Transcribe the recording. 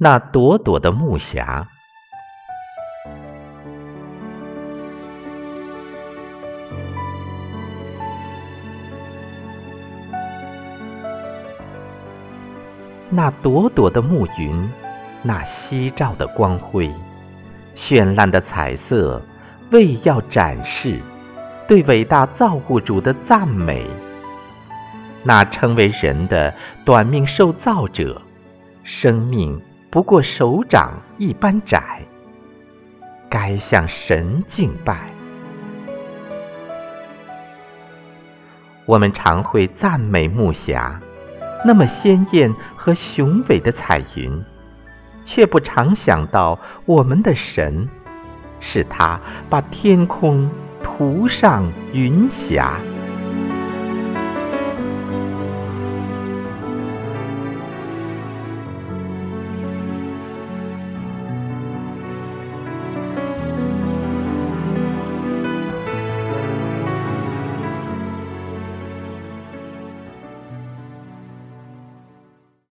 那朵朵的暮霞。那朵朵的暮云，那夕照的光辉，绚烂的彩色，为要展示对伟大造物主的赞美。那称为人的短命受造者，生命不过手掌一般窄，该向神敬拜。我们常会赞美暮霞，那么鲜艳和雄伟的彩云，却不常想到我们的神，是他把天空涂上云霞。